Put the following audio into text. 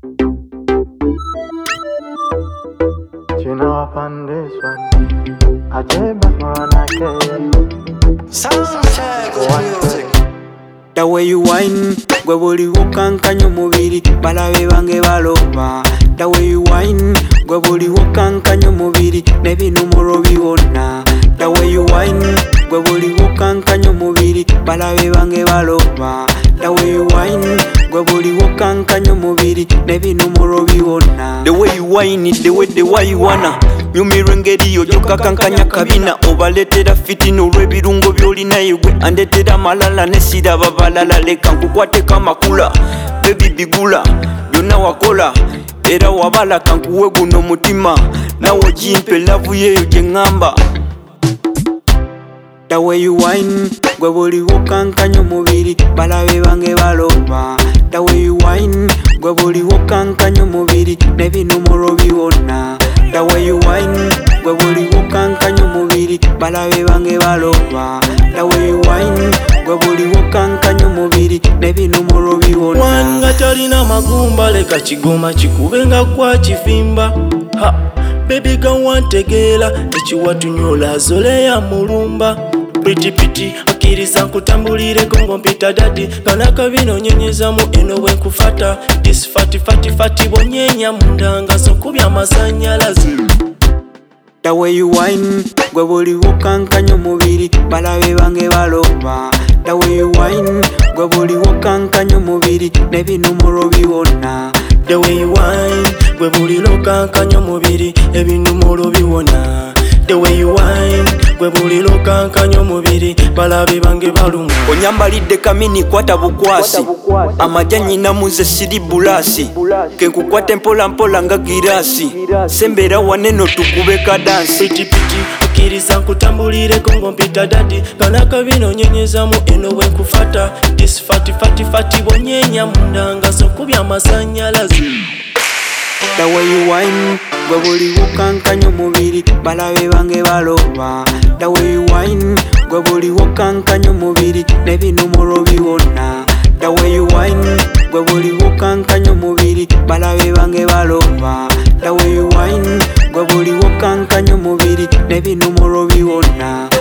You know up on this one. I did but man I can. Soundcheck music. The way you whine, gwe buli wokankanya omubiri balabe bange baloba. The way you whine, gwe buli wokankanya omubiri n'ebinumiro biwona. The way you whine, gwe buli wokankanya omubiri balabe bange baloba. The way you whine, gwe buli wokankanya omubiri n'ebinumiro biwona. The way you whine it, the way you wanna. Nyumirwa engeri yo gyokakankanya kabina obaletera fitina olw'ebirungo by'olinayo gwe andetera malala nesiraba balala leka nkukwateko amakula bebi bigula byonna wakola era wabala kankuwe guno mutima nawe ogimpe lavu yeyo gye ŋŋamba. The way you whine, gwe buli wokankanya omubiri balabe bange baloba. The way you whine, gwe buli wokankanya omubiri n'ebinumiro biwona. The way you whine, gwe buli wokankanya omubiri balabe bange baloba. The way you whine, gwe buli wokankanya omubiri n'ebinumiro biwona. Wanga talina magumba leka kigoma kikube nga kwa kifimba. Ha, baby gawantegeera ekiwatunyola azole ya mulumba. Pretty pretty akiriza nkutambulireko ngompita dadi kana kabino nyenyezamu eno bwenkufata this fati bonyenya mundanga zokubya amazanyalazi. The way you whine, gwe buli wokankanya omubiri balabe bange baloba. The way you whine, gwe buli wokankanya omubiri n'ebinumiro biwona. The way you whine, gwe buli lokankanya omubiri ebinumiro biwona. The way you whine, gwe buli lokankanya omubiri balabe bange balunga. Onyambalidde kamini kwata bukwasi amajja nyina muze siri bulasi kenkukwate mpola mpola nga girasi sembera waneno tukube kadansi. Pretty pretty akiriza nkutambulireko ngompita dadi kana kabino nyenyezamu eno bwenkufata this fati bonyenya mundanga zokubya amazanyalazi. The way you whine, gwe buli wokankanya omubiri balabe bange baloba. The way you whine, gwe buli wokankanya omubiri n'ebinumiro biwona. The way you whine, gwe buli wokankanya omubiri balabe bange baloba. The way you whine, gwe buli wokankanya omubiri n'ebinumiro biwona.